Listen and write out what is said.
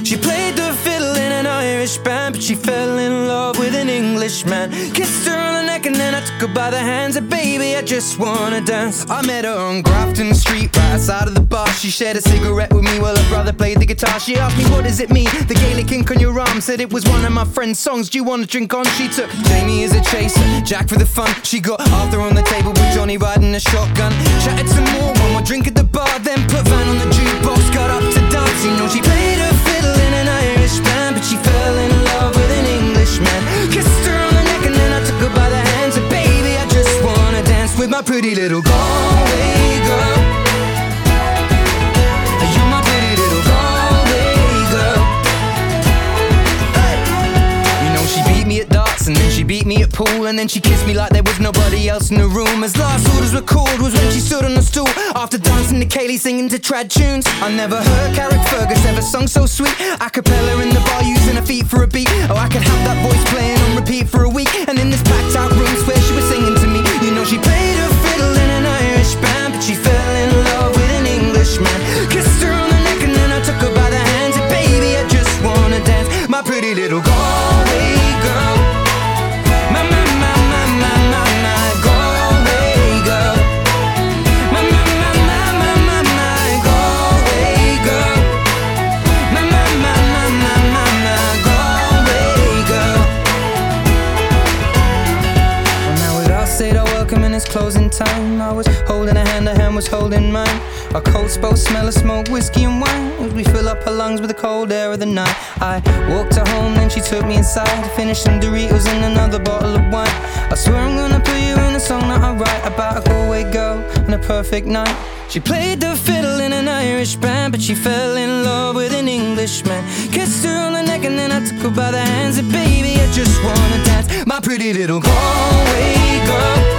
She played the fiddle in an Irish band, but she fell in love with an Englishman. Kissed her on the neck and then I took her by the hands. And baby, I just wanna dance. I met her on Grafton Street, right outside of the bar. She shared a cigarette with me while her brother played the guitar. She asked me, what does it mean, the Gaelic ink on your arm? Said it was one of my friend's songs, do you want to drink on? She took Jamie as a chaser, Jack for the fun. She got Arthur on the table with Johnny riding a shotgun. Chatted some more, one more drink at the bar, then put Van on the jukebox, got up to dance. You know she played her fiddle in an Irish band, but she fell in love with an Englishman. Kissed her on the neck and then I took her by the hands. And baby, I just wanna dance with my pretty little Galway girl. You're my pretty little Galway girl. Hey. You know she beat me at darts and then she beat me at pool, and then she kissed me like there was nobody else in the room. As last orders were called was when she stood on the stool, after dancing to Kaylee singing to trad tunes. I never heard Carrick Fergus ever sung so sweet. A cappella in the bar using her feet for a beat. Oh, I could have that voice playing on repeat for a week. And in this packed out room where she was singing to me. You know she played her fiddle in an Irish band, but she fell in love with an Englishman. Kissed her on the neck and then I took her by the hands. And baby, I just wanna dance, my pretty little Galway girl. My Galway girl. My Galway girl. My Galway girl. Well, now we'd all said our welcome and it's closing time. I was holding her hand was holding mine. Our coats both smell of smoke, whiskey and wine, as we fill up her lungs with the cold air of the night. I walked her home, then she took me inside to finish some Doritos and another bottle of wine. I swear I'm gonna put you in a song that I write about a Galway girl and a perfect night. She played the fiddle in an Irish band, but she fell in love with an Englishman. Kissed her on the neck and then I took her by the hands. And baby, I just wanna dance, my pretty little Galway girl.